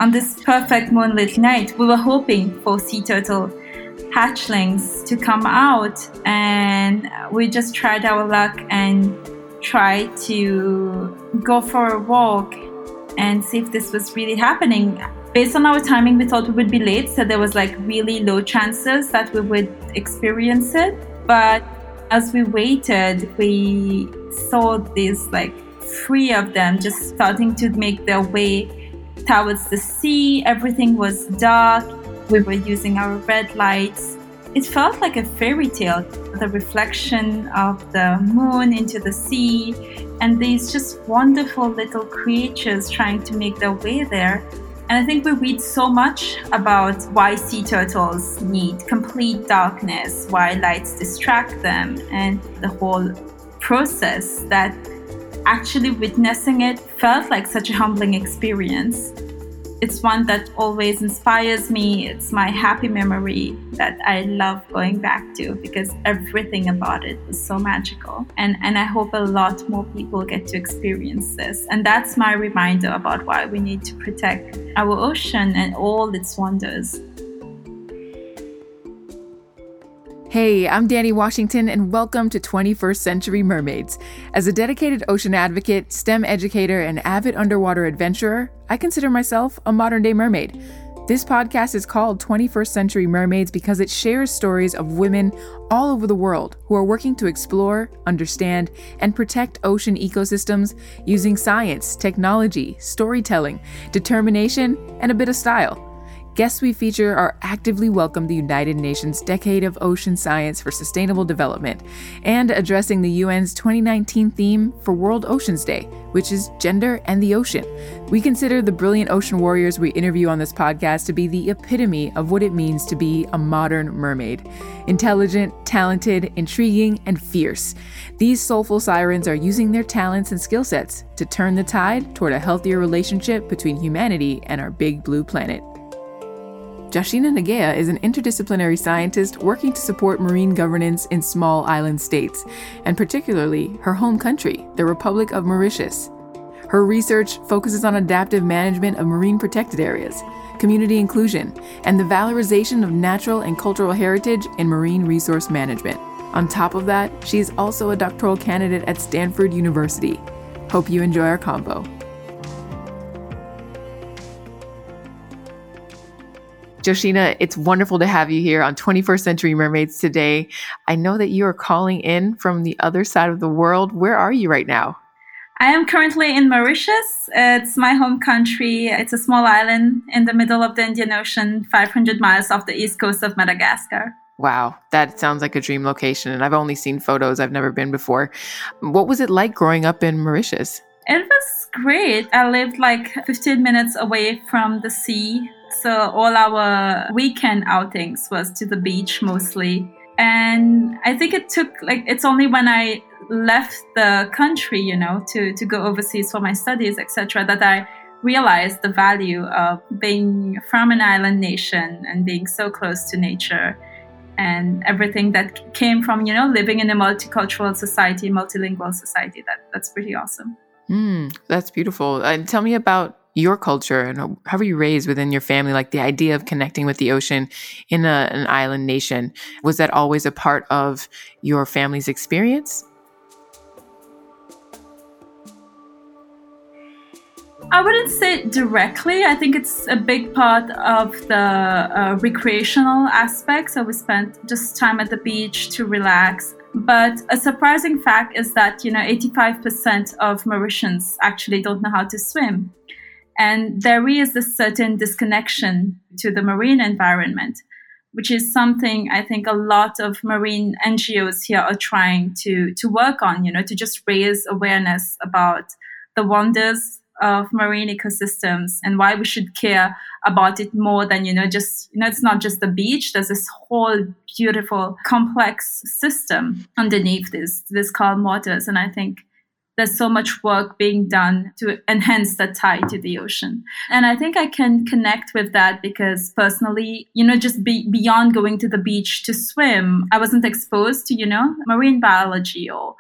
on this perfect moonlit night, we were hoping for sea turtle hatchlings to come out, and we just tried our luck and tried to go for a walk and see if this was really happening. Based on our timing, we thought we would be late, so there was like really low chances that we would experience it. But as we waited, we saw these like 3 of them just starting to make their way towards the sea. Everything was dark. We were using our red lights. It felt like a fairy tale, the reflection of the moon into the sea, and these just wonderful little creatures trying to make their way there. And I think we read so much about why sea turtles need complete darkness, why lights distract them, and the whole process, that actually witnessing it felt like such a humbling experience. It's one that always inspires me. It's my happy memory that I love going back to because everything about it was so magical. And I hope a lot more people get to experience this. And that's my reminder about why we need to protect our ocean and all its wonders. Hey, I'm Danny Washington, and welcome to 21st Century Mermaids. As a dedicated ocean advocate, STEM educator, and avid underwater adventurer, I consider myself a modern-day mermaid. This podcast is called 21st Century Mermaids because it shares stories of women all over the world who are working to explore, understand, and protect ocean ecosystems using science, technology, storytelling, determination, and a bit of style. Guests we feature are actively welcome the United Nations Decade of Ocean Science for Sustainable Development and addressing the UN's 2019 theme for World Oceans Day, which is gender and the ocean. We consider the brilliant ocean warriors we interview on this podcast to be the epitome of what it means to be a modern mermaid. Intelligent, talented, intriguing, and fierce. These soulful sirens are using their talents and skill sets to turn the tide toward a healthier relationship between humanity and our big blue planet. Joshina Nagea is an interdisciplinary scientist working to support marine governance in small island states, and particularly her home country, the Republic of Mauritius. Her research focuses on adaptive management of marine protected areas, community inclusion, and the valorization of natural and cultural heritage in marine resource management. On top of that, she is also a doctoral candidate at Stanford University. Hope you enjoy our convo. Joshina, it's wonderful to have you here on 21st Century Mermaids today. I know that you are calling in from the other side of the world. Where are you right now? I am currently in Mauritius. It's my home country. It's a small island in the middle of the Indian Ocean, 500 miles off the east coast of Madagascar. Wow, that sounds like a dream location, and I've only seen photos. I've never been before. What was it like growing up in Mauritius? It was great. I lived like 15 minutes away from the sea. So all our weekend outings was to the beach mostly. And I think it took it's only when I left the country, to go overseas for my studies, etc., that I realized the value of being from an island nation and being so close to nature and everything that came from, living in a multicultural society, multilingual society. That's pretty awesome. That's beautiful. And tell me about your culture and how were you raised within your family, like the idea of connecting with the ocean in an island nation. Was that always a part of your family's experience? I wouldn't say directly. I think it's a big part of the recreational aspect. So we spent just time at the beach to relax. But a surprising fact is that, 85% of Mauritians actually don't know how to swim. And there is this certain disconnection to the marine environment, which is something I think a lot of marine NGOs here are trying to work on, to just raise awareness about the wonders of marine ecosystems and why we should care about it more than, it's not just the beach. There's this whole beautiful, complex system underneath this calm waters. And I think there's so much work being done to enhance the tie to the ocean. And I think I can connect with that because personally, just beyond going to the beach to swim, I wasn't exposed to, marine biology or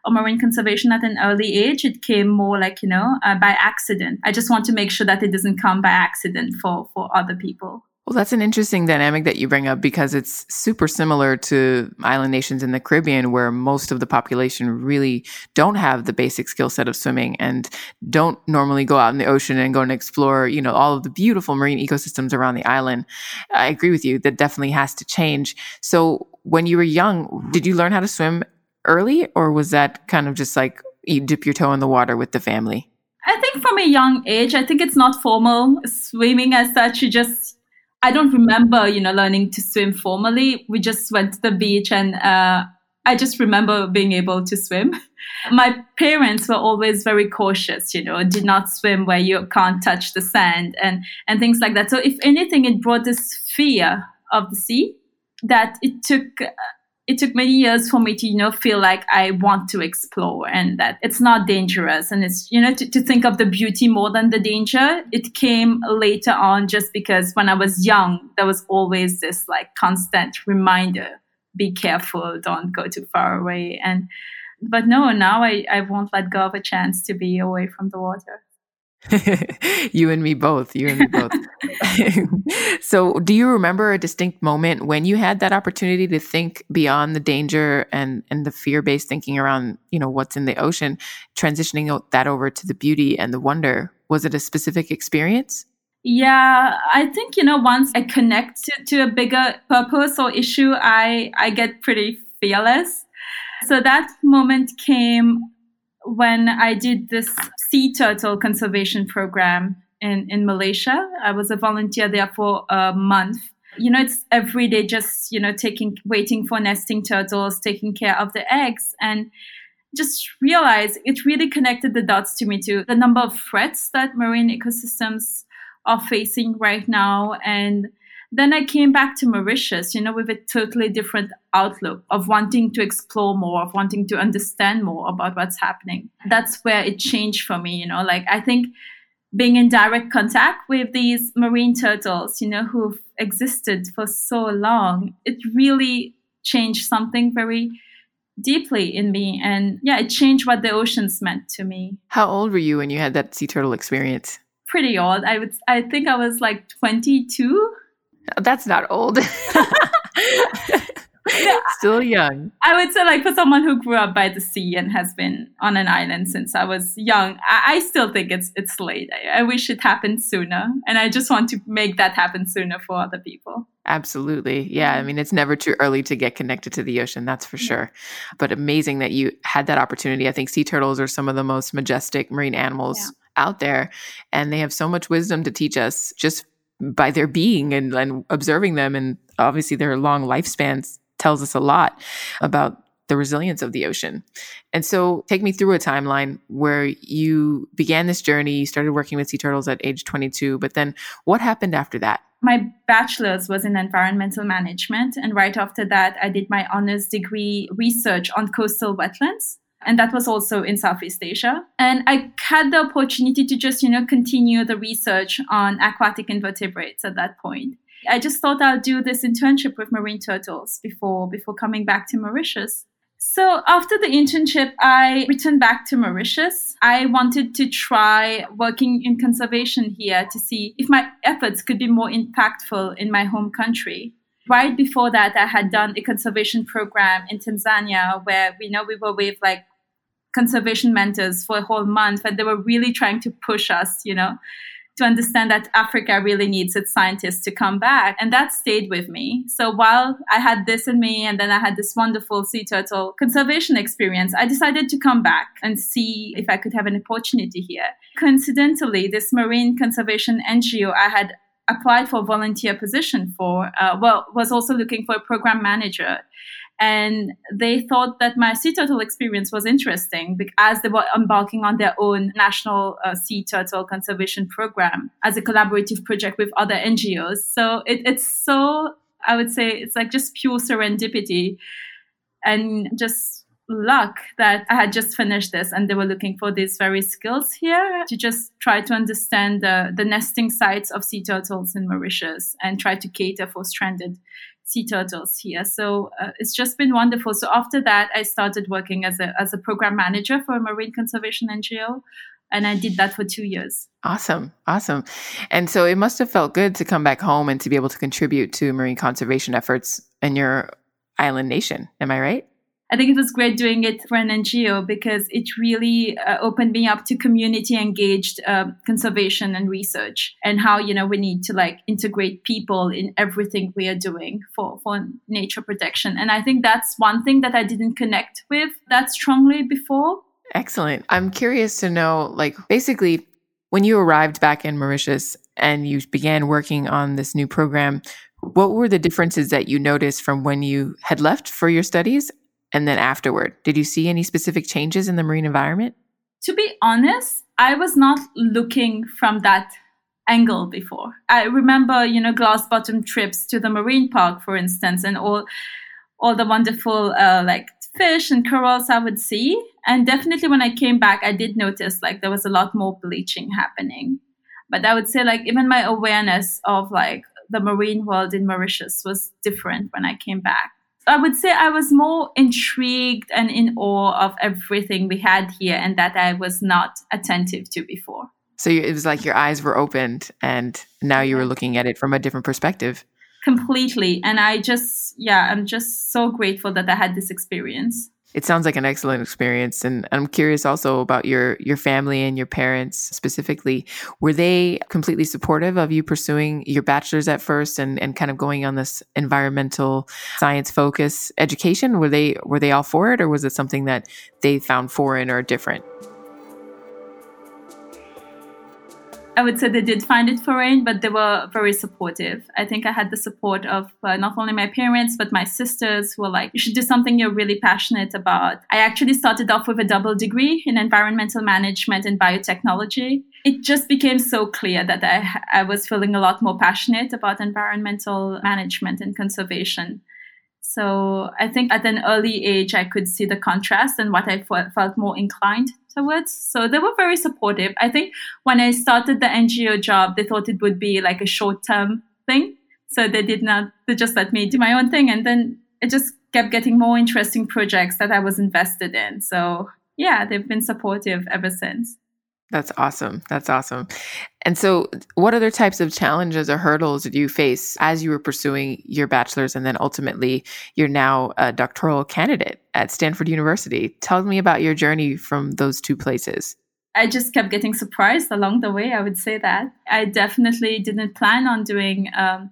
marine conservation at an early age. It came more like, by accident. I just want to make sure that it doesn't come by accident for other people. Well, that's an interesting dynamic that you bring up because it's super similar to island nations in the Caribbean where most of the population really don't have the basic skill set of swimming and don't normally go out in the ocean and go and explore, all of the beautiful marine ecosystems around the island. I agree with you. That definitely has to change. So when you were young, did you learn how to swim early, or was that kind of just like you dip your toe in the water with the family? I think from a young age, I think it's not formal swimming as such. I don't remember, learning to swim formally. We just went to the beach and I just remember being able to swim. My parents were always very cautious, did not swim where you can't touch the sand and things like that. So if anything, it brought this fear of the sea that it took many years for me to, feel like I want to explore and that it's not dangerous. And it's, to think of the beauty more than the danger. It came later on just because when I was young, there was always this like constant reminder, be careful, don't go too far away. But no, now I won't let go of a chance to be away from the water. You and me both. So do you remember a distinct moment when you had that opportunity to think beyond the danger and the fear-based thinking around, what's in the ocean, transitioning that over to the beauty and the wonder? Was it a specific experience? Yeah, I think, once I connect to a bigger purpose or issue, I get pretty fearless. So that moment came when I did this sea turtle conservation program in Malaysia. I was a volunteer there for a month. It's every day just, waiting for nesting turtles, taking care of the eggs, and just realized it really connected the dots to me to the number of threats that marine ecosystems are facing right now. And then I came back to Mauritius, with a totally different outlook of wanting to explore more, of wanting to understand more about what's happening. That's where it changed for me, I think being in direct contact with these marine turtles, who've existed for so long, it really changed something very deeply in me. And yeah, it changed what the oceans meant to me. How old were you when you had that sea turtle experience? Pretty old. I think I was like 22. That's not old. Still young. I would say for someone who grew up by the sea and has been on an island since I was young, I still think it's late. I wish it happened sooner. And I just want to make that happen sooner for other people. Absolutely. Yeah. I mean, it's never too early to get connected to the ocean. That's for sure. But amazing that you had that opportunity. I think sea turtles are some of the most majestic marine animals out there. And they have so much wisdom to teach us just by their being and observing them. And obviously their long lifespans tells us a lot about the resilience of the ocean. And so take me through a timeline where you began this journey, you started working with sea turtles at age 22, but then what happened after that? My bachelor's was in environmental management. And right after that, I did my honors degree research on coastal wetlands. And that was also in Southeast Asia. And I had the opportunity to just, continue the research on aquatic invertebrates at that point. I just thought I'll do this internship with marine turtles before coming back to Mauritius. So after the internship, I returned back to Mauritius. I wanted to try working in conservation here to see if my efforts could be more impactful in my home country. Right before that, I had done a conservation program in Tanzania where we were with conservation mentors for a whole month, and they were really trying to push us, to understand that Africa really needs its scientists to come back. And that stayed with me. So while I had this in me and then I had this wonderful sea turtle conservation experience, I decided to come back and see if I could have an opportunity here. Coincidentally, this marine conservation NGO I had applied for a volunteer position for, was also looking for a program manager. And they thought that my sea turtle experience was interesting as they were embarking on their own national sea turtle conservation program as a collaborative project with other NGOs. So it's so, I would say, it's just pure serendipity and just luck that I had just finished this and they were looking for these very skills here to just try to understand the nesting sites of sea turtles in Mauritius and try to cater for stranded sea turtles here. So it's just been wonderful. So after that, I started working as a program manager for a marine conservation NGO. And I did that for 2 years. Awesome. Awesome. And so it must have felt good to come back home and to be able to contribute to marine conservation efforts in your island nation. Am I right? I think it was great doing it for an NGO because it really opened me up to community engaged conservation and research, and how, we need to integrate people in everything we are doing for nature protection. And I think that's one thing that I didn't connect with that strongly before. Excellent. I'm curious to know, basically, when you arrived back in Mauritius and you began working on this new program, what were the differences that you noticed from when you had left for your studies and then afterward? Did you see any specific changes in the marine environment? To be honest, I was not looking from that angle before. I remember, glass bottom trips to the marine park, for instance, and all the wonderful fish and corals I would see. And definitely when I came back, I did notice there was a lot more bleaching happening. But I would say even my awareness of the marine world in Mauritius was different when I came back. I would say I was more intrigued and in awe of everything we had here, and that I was not attentive to before. So it was like your eyes were opened and now you were looking at it from a different perspective. Completely. And I'm just so grateful that I had this experience. It sounds like an excellent experience. And I'm curious also about your family and your parents specifically. Were they completely supportive of you pursuing your bachelor's at first and kind of going on this environmental science focus education? Were they all for it, or was it something that they found foreign or different? I would say they did find it foreign, but they were very supportive. I think I had the support of not only my parents, but my sisters who were like, you should do something you're really passionate about. I actually started off with a double degree in environmental management and biotechnology. It just became so clear that I was feeling a lot more passionate about environmental management and conservation. So I think at an early age, I could see the contrast and what I felt more inclined towards. So they were very supportive. I think when I started the NGO job, they thought it would be a short-term thing. So they just let me do my own thing. And then it just kept getting more interesting projects that I was invested in. So yeah, they've been supportive ever since. That's awesome. That's awesome. And so what other types of challenges or hurdles did you face as you were pursuing your bachelor's and then ultimately you're now a doctoral candidate at Stanford University? Tell me about your journey from those two places. I just kept getting surprised along the way, I would say that. I definitely didn't plan on doing a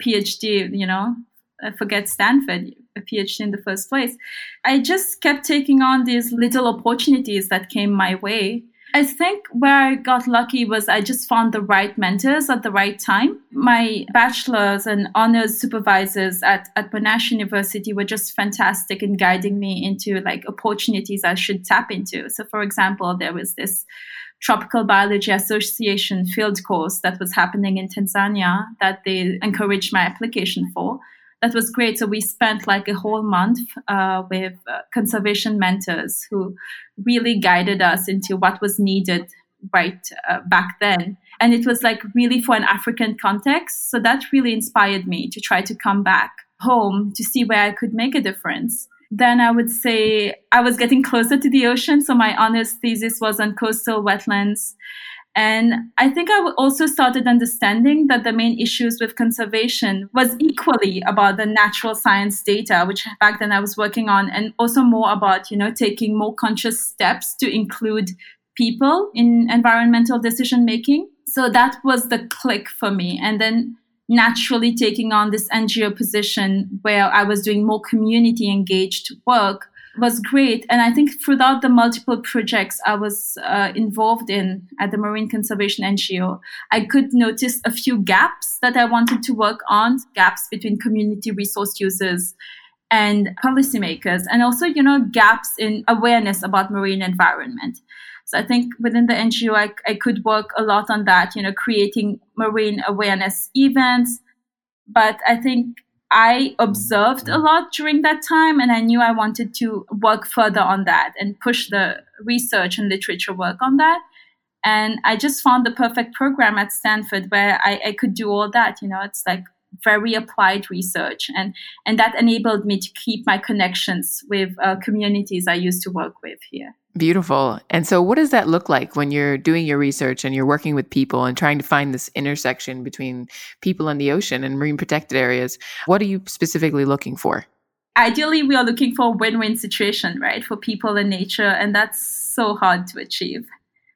PhD, forget Stanford, a PhD in the first place. I just kept taking on these little opportunities that came my way. I think where I got lucky was I just found the right mentors at the right time. My bachelor's and honors supervisors at Monash University were just fantastic in guiding me into opportunities I should tap into. So for example, there was this Tropical Biology Association field course that was happening in Tanzania that they encouraged my application for. That was great. So we spent a whole month with conservation mentors who really guided us into what was needed right back then. And it was really for an African context. So that really inspired me to try to come back home to see where I could make a difference. Then I would say I was getting closer to the ocean. So my honors thesis was on coastal wetlands. And I think I also started understanding that the main issues with conservation was equally about the natural science data, which back then I was working on, and also more about, taking more conscious steps to include people in environmental decision making. So that was the click for me. And then naturally taking on this NGO position where I was doing more community engaged work was great. And I think throughout the multiple projects I was involved in at the Marine Conservation NGO, I could notice a few gaps that I wanted to work on, gaps between community resource users and policymakers, and also, gaps in awareness about marine environment. So I think within the NGO, I could work a lot on that, creating marine awareness events. But I think I observed a lot during that time, and I knew I wanted to work further on that and push the research and literature work on that. And I just found the perfect program at Stanford where I could do all that. It's very applied research. And that enabled me to keep my connections with communities I used to work with here. Beautiful. And so what does that look like when you're doing your research and you're working with people and trying to find this intersection between people and the ocean and marine protected areas? What are you specifically looking for? Ideally, we are looking for a win-win situation, right, for people and nature, and that's so hard to achieve.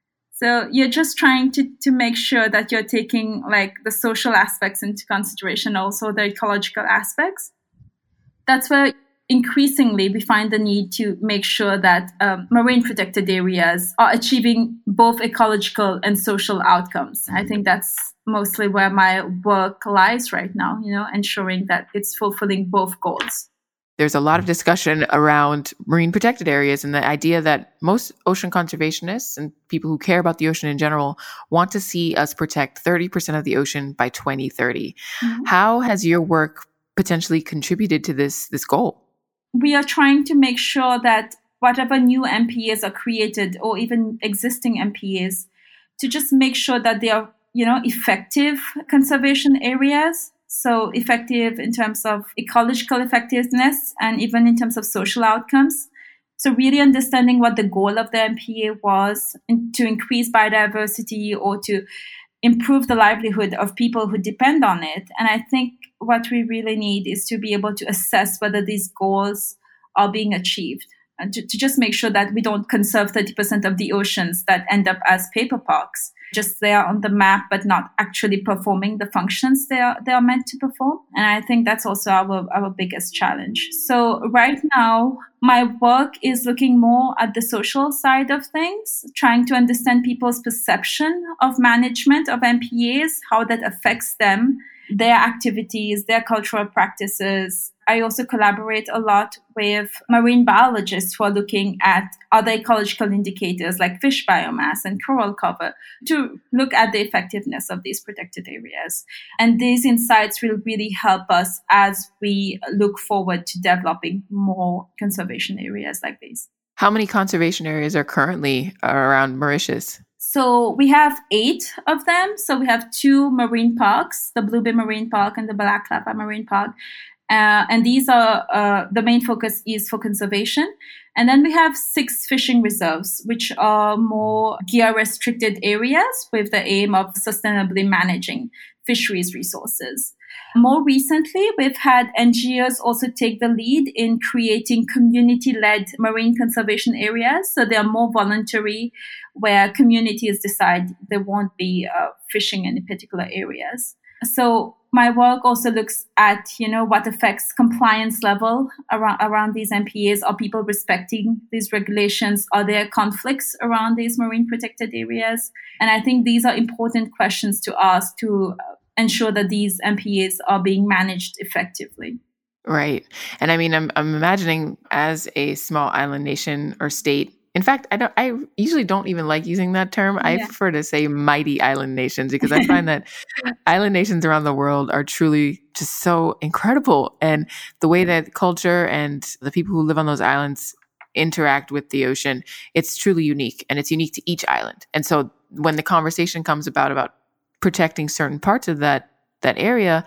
So you're just trying to make sure that you're taking like the social aspects into consideration, also the ecological aspects. That's where increasingly we find the need to make sure that marine protected areas are achieving both ecological and social outcomes. I think that's mostly where my work lies right now, ensuring that it's fulfilling both goals. There's a lot of discussion around marine protected areas and the idea that most ocean conservationists and people who care about the ocean in general want to see us protect 30% of the ocean by 2030. Mm-hmm. How has your work potentially contributed to this goal? We are trying to make sure that whatever new MPAs are created or even existing MPAs, to just make sure that they are, effective conservation areas. So effective in terms of ecological effectiveness and even in terms of social outcomes. So really understanding what the goal of the MPA was to increase biodiversity or to improve the livelihood of people who depend on it. And I think what we really need is to be able to assess whether these goals are being achieved and to just make sure that we don't conserve 30% of the oceans that end up as paper parks, just there on the map, but not actually performing the functions they are meant to perform. And I think that's also our biggest challenge. So right now, my work is looking more at the social side of things, trying to understand people's perception of management of MPAs, how that affects them, their activities, their cultural practices. I also collaborate a lot with marine biologists who are looking at other ecological indicators like fish biomass and coral cover to look at the effectiveness of these protected areas. And these insights will really help us as we look forward to developing more conservation areas like these. How many conservation areas are currently around Mauritius? So we have 8 of them. So we have 2 marine parks, the Blue Bay Marine Park and the Balaclava Marine Park. And these are, the main focus is for conservation. And then we have 6 fishing reserves, which are more gear-restricted areas with the aim of sustainably managing fisheries resources. More recently, we've had NGOs also take the lead in creating community-led marine conservation areas. So they are more voluntary, where communities decide they won't be fishing in particular areas. So my work also looks at, what affects compliance level around these MPAs. Are people respecting these regulations? Are there conflicts around these marine protected areas? And I think these are important questions to ask to ensure that these MPAs are being managed effectively. Right. And I mean, I'm imagining as a small island nation or state. In fact, I usually don't even like using that term. Yeah. I prefer to say mighty island nations because I find that island nations around the world are truly just so incredible. And the way that culture and the people who live on those islands interact with the ocean, it's truly unique, and it's unique to each island. And so when the conversation comes about protecting certain parts of that area,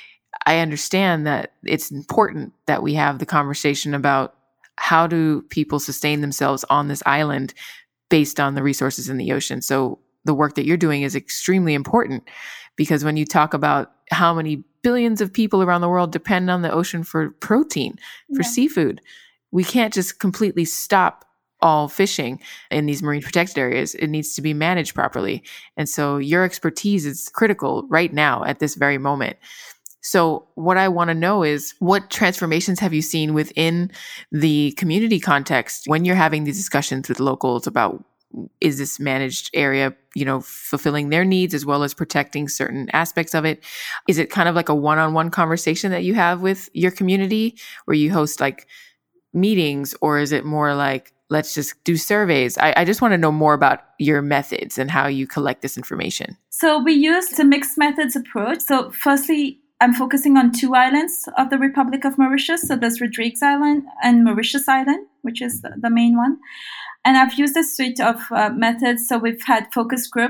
I understand that it's important that we have the conversation about how do people sustain themselves on this island based on the resources in the ocean. So the work that you're doing is extremely important because when you talk about how many billions of people around the world depend on the ocean for protein, for seafood, we can't just completely stop all fishing in these marine protected areas. It needs to be managed properly. And so your expertise is critical right now at this very moment. So what I want to know is, what transformations have you seen within the community context when you're having these discussions with locals about, is this managed area, fulfilling their needs as well as protecting certain aspects of it? Is it kind of like a one-on-one conversation that you have with your community where you host like meetings, or is it more like, let's just do surveys? I just want to know more about your methods and how you collect this information. So we use a mixed methods approach. So firstly, I'm focusing on 2 islands of the Republic of Mauritius. So there's Rodrigues Island and Mauritius Island, which is the main one. And I've used a suite of methods. So we've had focus groups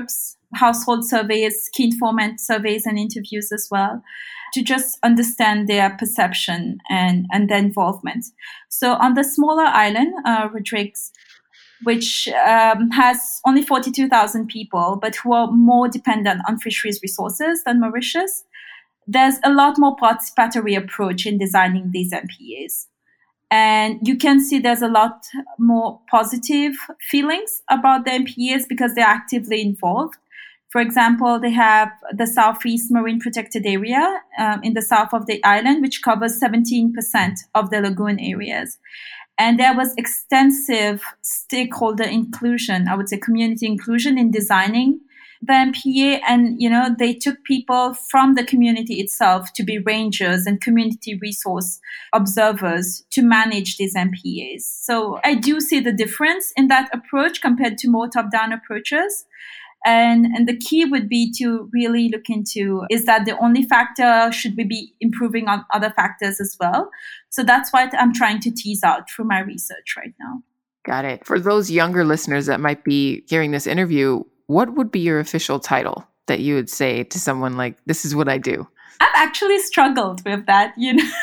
household surveys, key informant surveys and interviews as well, to just understand their perception and their involvement. So on the smaller island, Rodrigues, which has only 42,000 people, but who are more dependent on fisheries resources than Mauritius, there's a lot more participatory approach in designing these MPAs. And you can see there's a lot more positive feelings about the MPAs because they're actively involved. For example, they have the Southeast Marine Protected Area in the south of the island, which covers 17% of the lagoon areas. And there was extensive stakeholder inclusion, I would say community inclusion in designing the MPA. And, they took people from the community itself to be rangers and community resource observers to manage these MPAs. So I do see the difference in that approach compared to more top-down approaches. And the key would be to really look into, is that the only factor? Should we be improving on other factors as well? So that's what I'm trying to tease out through my research right now. Got it. For those younger listeners that might be hearing this interview, what would be your official title that you would say to someone like, this is what I do? I've actually struggled with that.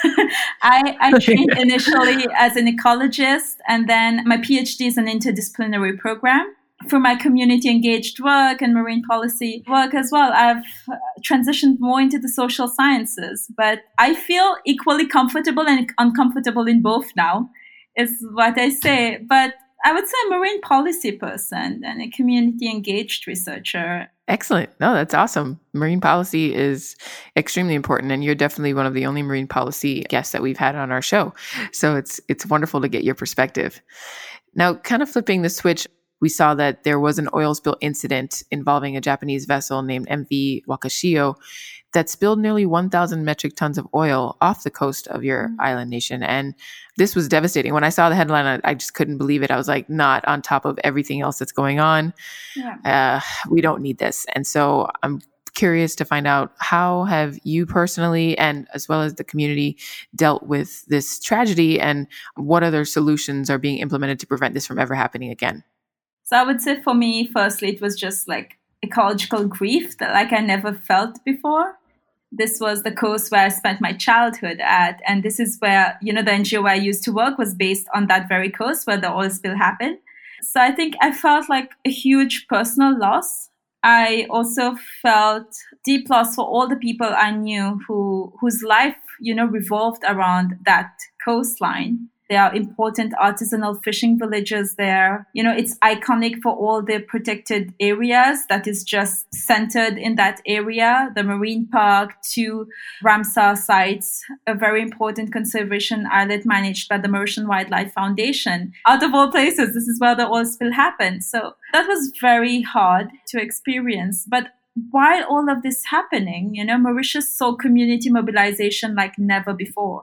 I trained initially as an ecologist, and then my PhD is an interdisciplinary program. For my community engaged work and marine policy work as well, I've transitioned more into the social sciences. But I feel equally comfortable and uncomfortable in both now, is what I say. But I would say a marine policy person and a community engaged researcher. Excellent. No, that's awesome. Marine policy is extremely important, and you're definitely one of the only marine policy guests that we've had on our show. So it's wonderful to get your perspective. Now, kind of flipping the switch, we saw that there was an oil spill incident involving a Japanese vessel named MV Wakashio that spilled nearly 1,000 metric tons of oil off the coast of your island nation. And this was devastating. When I saw the headline, I just couldn't believe it. I was like, not on top of everything else that's going on. Yeah. We don't need this. And so I'm curious to find out, how have you personally and as well as the community dealt with this tragedy, and what other solutions are being implemented to prevent this from ever happening again? So I would say for me, firstly, it was just like ecological grief that I never felt before. This was the coast where I spent my childhood at. And this is where, the NGO where I used to work was based on that very coast where the oil spill happened. So I think I felt like a huge personal loss. I also felt deep loss for all the people I knew whose life, revolved around that coastline. There are important artisanal fishing villages there. It's iconic for all the protected areas that is just centered in that area. The marine park, 2 Ramsar sites, a very important conservation islet managed by the Mauritian Wildlife Foundation. Out of all places, this is where the oil spill happened. So that was very hard to experience. But while all of this happening, Mauritius saw community mobilization like never before.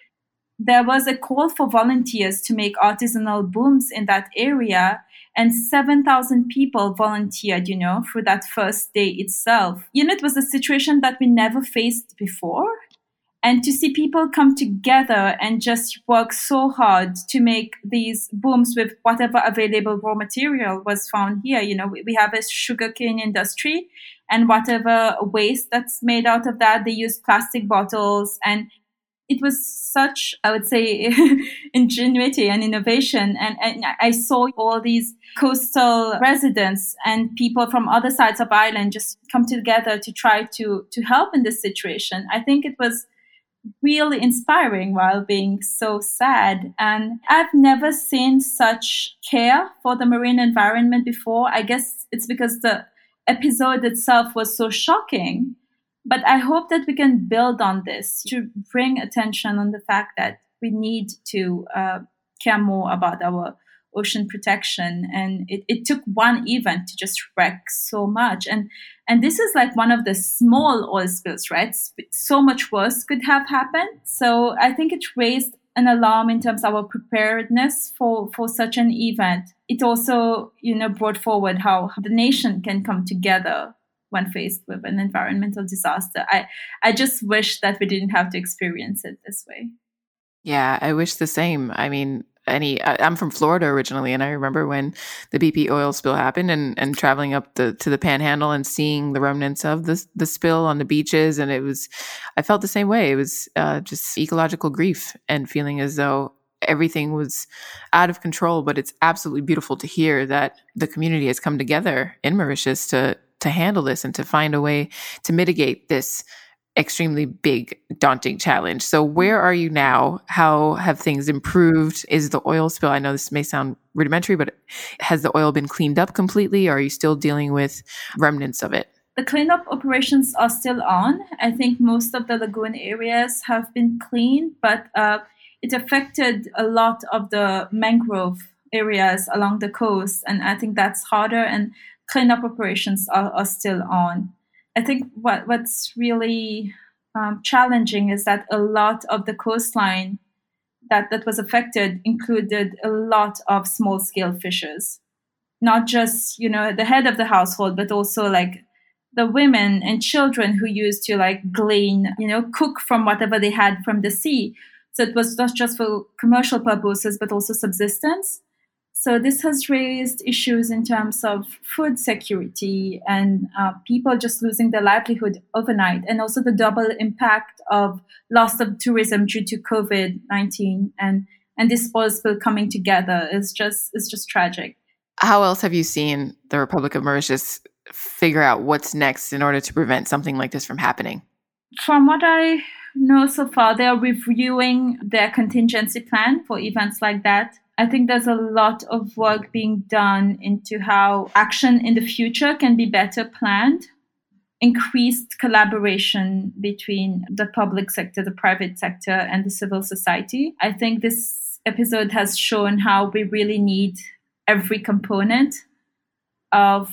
There was a call for volunteers to make artisanal booms in that area, and 7,000 people volunteered, through that first day itself. It was a situation that we never faced before. And to see people come together and just work so hard to make these booms with whatever available raw material was found here. We have a sugarcane industry, and whatever waste that's made out of that, they use plastic bottles. And it was such, I would say, ingenuity and innovation. And I saw all these coastal residents and people from other sides of Ireland just come together to try to help in this situation. I think it was really inspiring while being so sad. And I've never seen such care for the marine environment before. I guess it's because the episode itself was so shocking. But I hope that we can build on this to bring attention on the fact that we need to care more about our ocean protection. And it took one event to just wreck so much. And this is like one of the small oil spills, right? So much worse could have happened. So I think it raised an alarm in terms of our preparedness for such an event. It also, brought forward how the nation can come together when faced with an environmental disaster. I just wish that we didn't have to experience it this way. Yeah, I wish the same. I mean, I'm from Florida originally, and I remember when the BP oil spill happened and traveling up to the Panhandle and seeing the remnants of the spill on the beaches. And I felt the same way. It was just ecological grief and feeling as though everything was out of control. But it's absolutely beautiful to hear that the community has come together in Mauritius to handle this and to find a way to mitigate this extremely big, daunting challenge. So where are you now? How have things improved? Is the oil spill, I know this may sound rudimentary, but has the oil been cleaned up completely, or are you still dealing with remnants of it? The cleanup operations are still on. I think most of the lagoon areas have been cleaned, but it affected a lot of the mangrove areas along the coast. And I think that's harder, and cleanup operations are still on. I think what's really challenging is that a lot of the coastline that was affected included a lot of small-scale fishers, not just, the head of the household, but also like the women and children who used to like glean, cook from whatever they had from the sea. So it was not just for commercial purposes, but also subsistence. So this has raised issues in terms of food security and people just losing their livelihood overnight, and also the double impact of loss of tourism due to COVID-19 and this oil spill coming together is just tragic. How else have you seen the Republic of Mauritius figure out what's next in order to prevent something like this from happening? From what I know so far, they are reviewing their contingency plan for events like that. I think there's a lot of work being done into how action in the future can be better planned, increased collaboration between the public sector, the private sector, and the civil society. I think this episode has shown how we really need every component of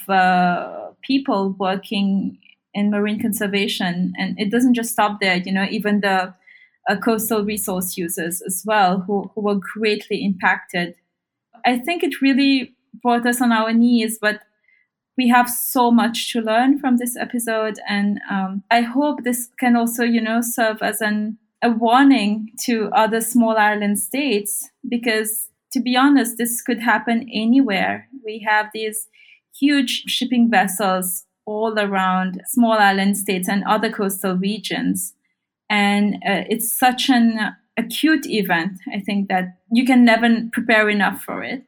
people working in marine conservation. And it doesn't just stop there, even the coastal resource users as well, who were greatly impacted. I think it really brought us on our knees, but we have so much to learn from this episode. And I hope this can also, serve as a warning to other small island states, because to be honest, this could happen anywhere. We have these huge shipping vessels all around small island states and other coastal regions. And it's such an acute event, I think, that you can never prepare enough for it.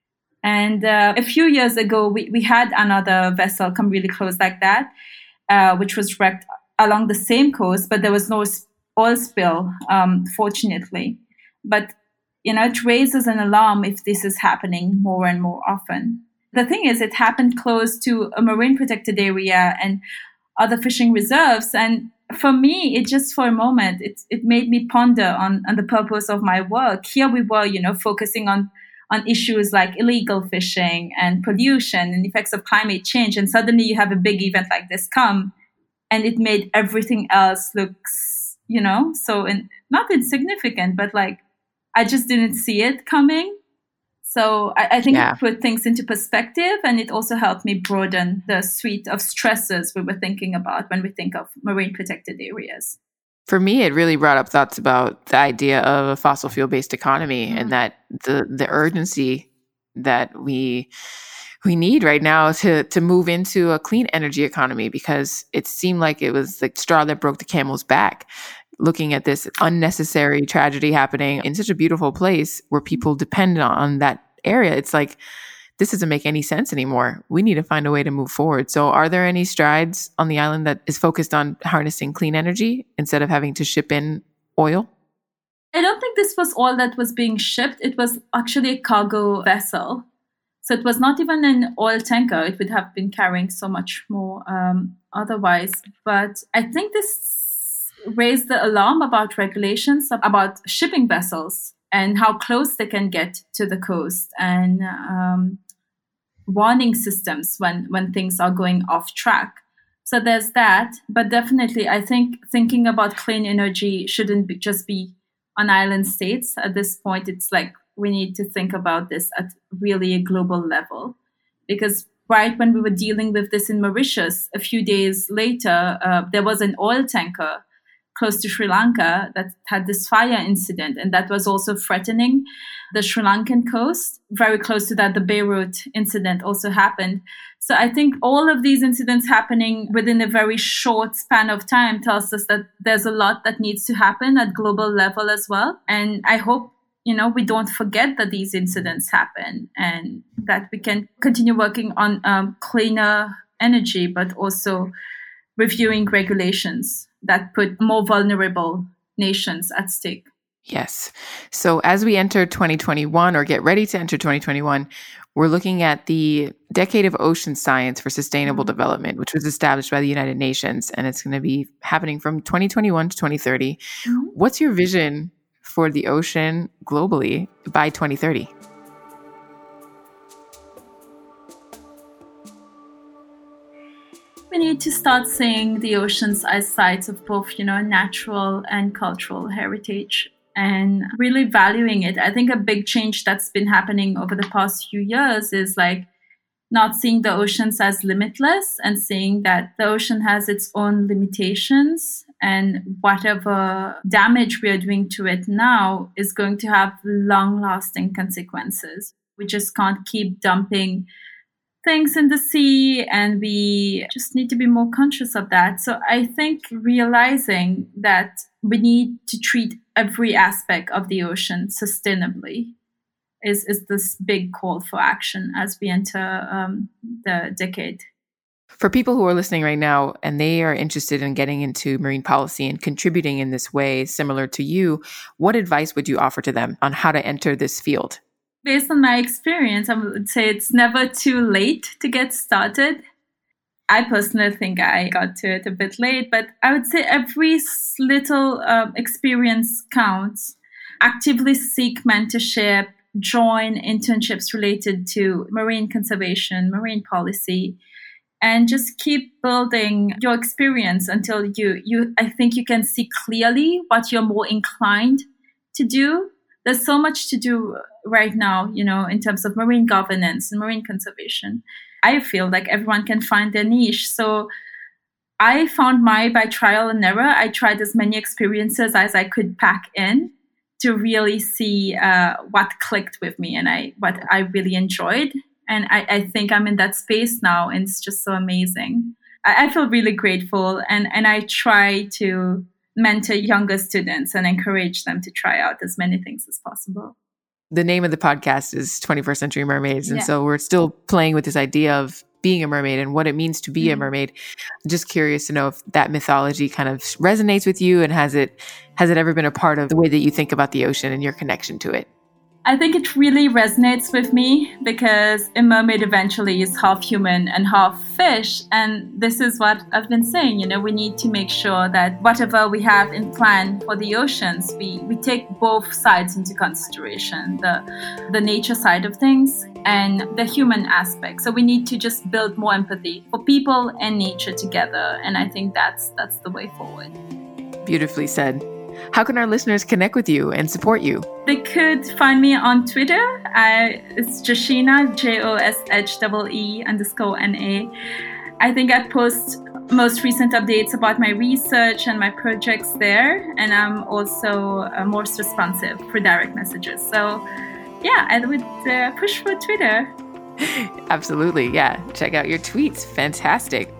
And a few years ago, we had another vessel come really close like that, which was wrecked along the same coast, but there was no oil spill, fortunately. But, it raises an alarm if this is happening more and more often. The thing is, it happened close to a marine protected area and other fishing reserves. And for me, it just for a moment, it made me ponder on the purpose of my work. Here we were, focusing on issues like illegal fishing and pollution and effects of climate change. And suddenly you have a big event like this come, and it made everything else look, so not insignificant, but like I just didn't see it coming. So I think it put things into perspective, and it also helped me broaden the suite of stresses we were thinking about when we think of marine protected areas. For me, it really brought up thoughts about the idea of a fossil fuel-based economy, and that the urgency that we need right now to move into a clean energy economy, because it seemed like it was the straw that broke the camel's back. Looking at this unnecessary tragedy happening in such a beautiful place where people depend on that area, it's like, this doesn't make any sense anymore. We need to find a way to move forward. So are there any strides on the island that is focused on harnessing clean energy instead of having to ship in oil? I don't think this was all that was being shipped. It was actually a cargo vessel. So it was not even an oil tanker. It would have been carrying so much more otherwise. But I think this raised the alarm about regulations about shipping vessels and how close they can get to the coast, and warning systems when things are going off track. So there's that. But definitely, I think thinking about clean energy shouldn't just be on island states. At this point, it's like we need to think about this at really a global level. Because right when we were dealing with this in Mauritius, a few days later, there was an oil tanker close to Sri Lanka that had this fire incident, and that was also threatening the Sri Lankan coast. Very close to that, the Beirut incident also happened. So I think all of these incidents happening within a very short span of time tells us that there's a lot that needs to happen at global level as well. And I hope, we don't forget that these incidents happen and that we can continue working on cleaner energy, but also reviewing regulations that put more vulnerable nations at stake. Yes. So as we enter 2021 or get ready to enter 2021, we're looking at the Decade of Ocean Science for Sustainable Development, which was established by the United Nations, and it's going to be happening from 2021 to 2030. Mm-hmm. What's your vision for the ocean globally by 2030? We need to start seeing the oceans as sites of both, natural and cultural heritage and really valuing it. I think a big change that's been happening over the past few years is not seeing the oceans as limitless and seeing that the ocean has its own limitations and whatever damage we are doing to it now is going to have long-lasting consequences. We just can't keep dumping things in the sea, and we just need to be more conscious of that. So I think realizing that we need to treat every aspect of the ocean sustainably is this big call for action as we enter the decade. For people who are listening right now and they are interested in getting into marine policy and contributing in this way similar to you, what advice would you offer to them on how to enter this field? Based on my experience, I would say it's never too late to get started. I personally think I got to it a bit late, but I would say every little experience counts. Actively seek mentorship, join internships related to marine conservation, marine policy, and just keep building your experience until I think you can see clearly what you're more inclined to do. There's so much to do right now, in terms of marine governance and marine conservation. I feel like everyone can find their niche. So I found by trial and error. I tried as many experiences as I could pack in to really see what clicked with me and what I really enjoyed. And I think I'm in that space now, and it's just so amazing. I feel really grateful, and I try to mentor younger students and encourage them to try out as many things as possible. The name of the podcast is 21st Century Mermaids. And so we're still playing with this idea of being a mermaid and what it means to be a mermaid. I'm just curious to know if that mythology kind of resonates with you, and has it ever been a part of the way that you think about the ocean and your connection to it? I think it really resonates with me because a mermaid eventually is half human and half fish. And this is what I've been saying, we need to make sure that whatever we have in plan for the oceans, we take both sides into consideration, the nature side of things and the human aspect. So we need to just build more empathy for people and nature together. And I think that's the way forward. Beautifully said. How can our listeners connect with you and support you? They could find me on Twitter. It's Joshina, JOSHEE_NA. I think I post most recent updates about my research and my projects there. And I'm also most responsive for direct messages. So yeah, I would push for Twitter. Absolutely. Yeah. Check out your tweets. Fantastic.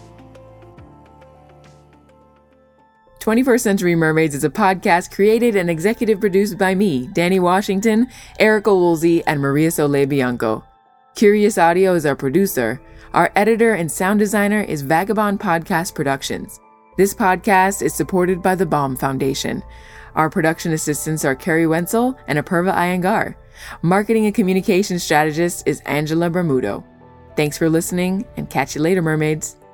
21st Century Mermaids is a podcast created and executive produced by me, Danny Washington, Erica Woolsey, and Maria Soleil Bianco. Curious Audio is our producer. Our editor and sound designer is Vagabond Podcast Productions. This podcast is supported by the Baum Foundation. Our production assistants are Carrie Wenzel and Apurva Iyengar. Marketing and communications strategist is Angela Bermudo. Thanks for listening, and catch you later, mermaids.